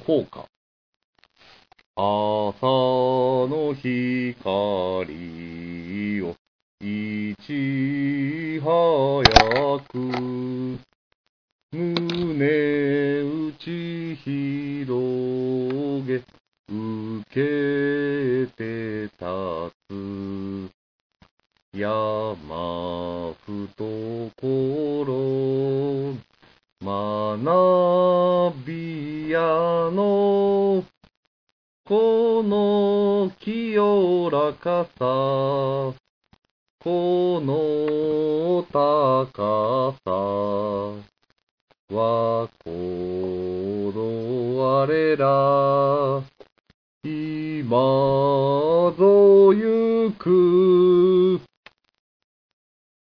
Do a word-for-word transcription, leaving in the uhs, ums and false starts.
効果。朝の光をいち早く胸打ち広げ受けて立つ山懐学びやのこの清らかさこの高さはこの我ら今ぞゆく